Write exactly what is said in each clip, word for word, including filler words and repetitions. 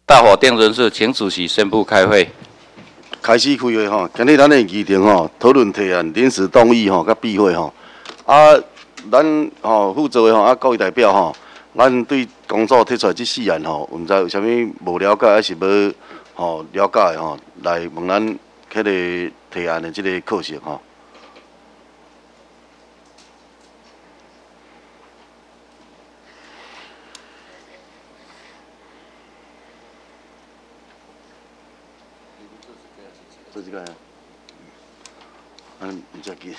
大法定人士，请主席宣布开会。 开始开会吼，今日咱的议程吼，讨论提案临时动议吼，甲闭会吼。啊，咱吼负责的吼，啊各位代表吼，咱对工作提出来这四案吼，毋知有啥物无了解，还是无吼了解的吼，来问咱迄个提案的这个课程吼。做这个啊，嗯，唔知记。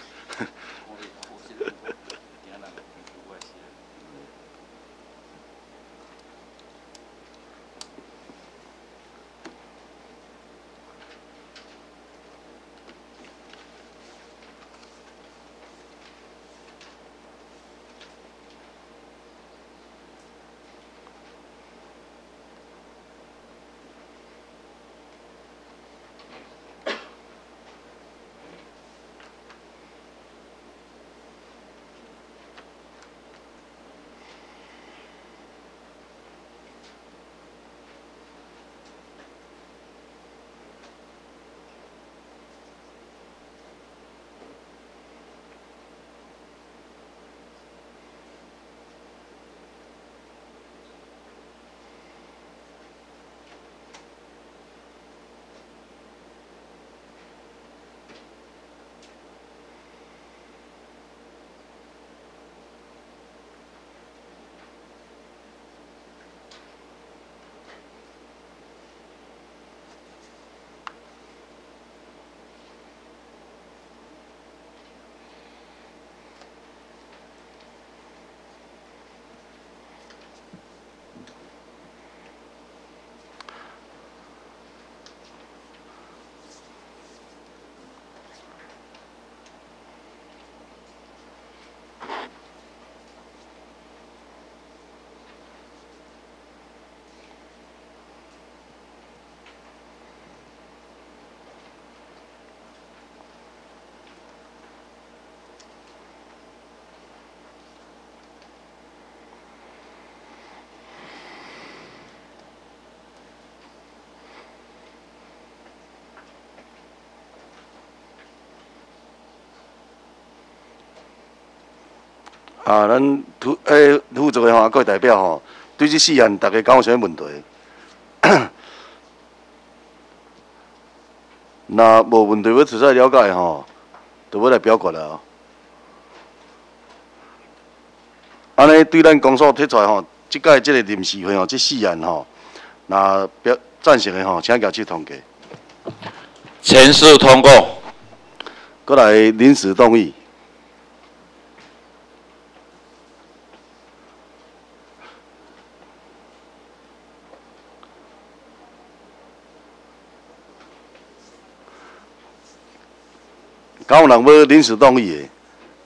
啊，咱负诶负责的吼，各位代表吼，对这四案大家敢有啥问题？若无问题要出来了解吼，就要来表决啦。安尼对咱公所提出来吼，即届即个临时会吼，这四案吼，那表赞成的吼，请举手通过。 全数通过。 过来临时动议。敢有人要临时动议的？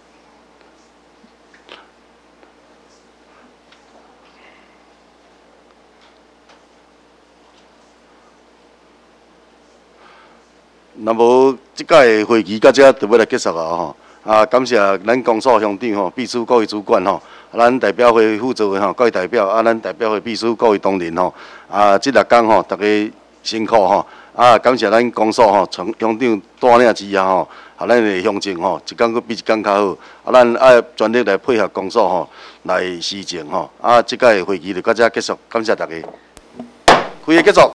若无，即届会期到这就要来结束啊吼！啊，感谢咱公所乡长吼、秘书各位主管吼，啊，咱代表会负责的吼各位代表，啊，咱代表会秘书各位同仁吼，啊，即六工吼，大家辛苦吼！啊，感谢咱公所吼，从乡长带领之下吼，啊，咱的乡亲吼，一工佫比一工较好。啊，咱爱全力来配合公所吼，来施政吼。啊，即届会期就到这结束，感谢大家，会议结束。